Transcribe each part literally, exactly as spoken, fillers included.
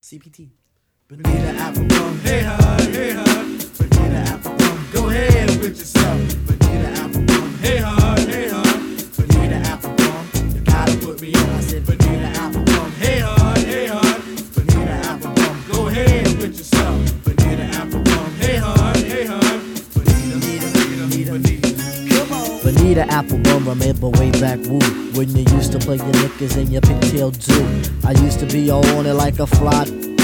C P T. Bonita Applebum, hey hun, hey hun. Bonita Applebum, go ahead with yourself. Bonita Applebum, hey hun, hey hun. Bonita Applebum, you gotta put me on. I said Bonita Applebum, hey hun, hey hun. Bonita Applebum, go ahead with yourself. Bonita Applebum, hey hun, hey hun. Bonita, Bonita, Bonita, come on. Bonita Applebum, remember way back woo, when you used to play your knickers and your pigtail too. I used to be all on it like a fly.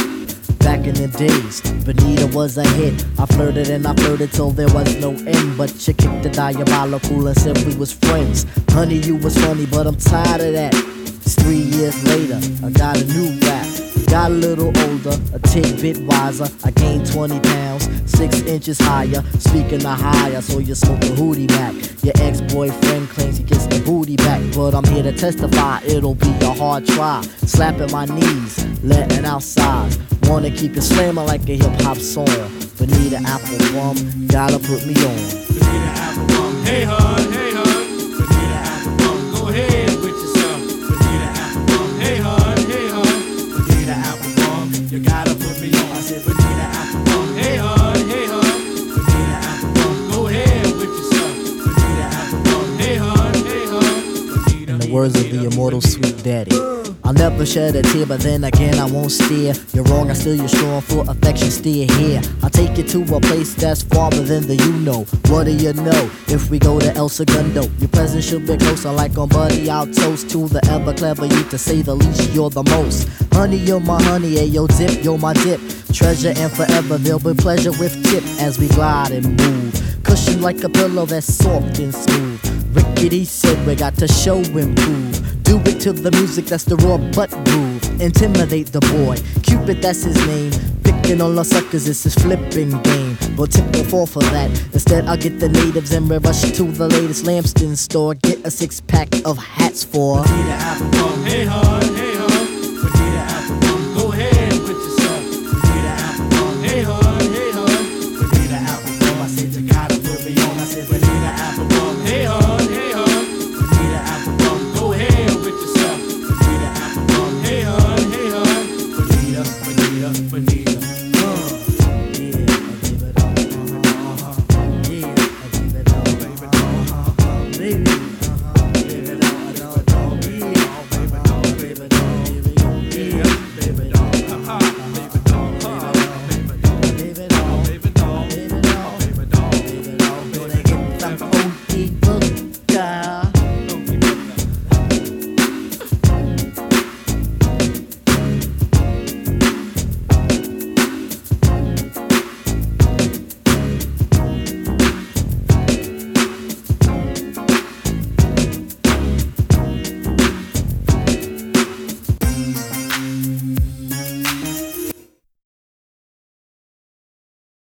Back in the days, Bonita was a hit. I flirted and I flirted till there was no end. But you kicked the diabolical and said we was friends. Honey, you was funny, but I'm tired of that. It's three years later, I got a new rap. Got a little older, a tidbit wiser. I gained twenty pounds, six inches higher. Speaking of higher, so you smoke the hootie back. Your ex-boyfriend claims he gets the booty back, but I'm here to testify it'll be a hard try. Slapping my knees, letting out sighs. Wanna keep it slamming like a hip-hop song. Bonita Applebum, gotta put me on. Bonita Applebum, hey hun, hey hun. Bonita Applebum, go ahead with yourself. Bonita Applebum, hey hun, hey hun. Bonita Applebum, you gotta put me on. I said Bonita Applebum, hey hun, hey hun. Bonita Applebum, go ahead with yourself. Bonita Applebum, hey hun, hey hun. In the words of the immortal Sweet Daddy, I'll never shed a tear, but then again I won't steer. You're wrong, I still you're strong, for affection still here. I'll take you to a place that's farther than the you know. What do you know? If we go to El Segundo, your presence should be closer, like on Buddy. I'll toast to the ever clever you, to say the least. You're the most. Honey, you're my honey, and yo dip, you're my dip. Treasure and forever, there'll be pleasure with tip as we glide and move. Cushion like a pillow that's soft and smooth. Rickety said we got to show and prove. Do it to the music, that's the raw butt groove. Intimidate the boy, Cupid, that's his name. Picking on the suckers, it's his flipping game. But tip will fall for that. Instead, I'll get the natives and we rush to the latest Lambston store. Get a six pack of hats for Bonita Applebum, hey hun, hey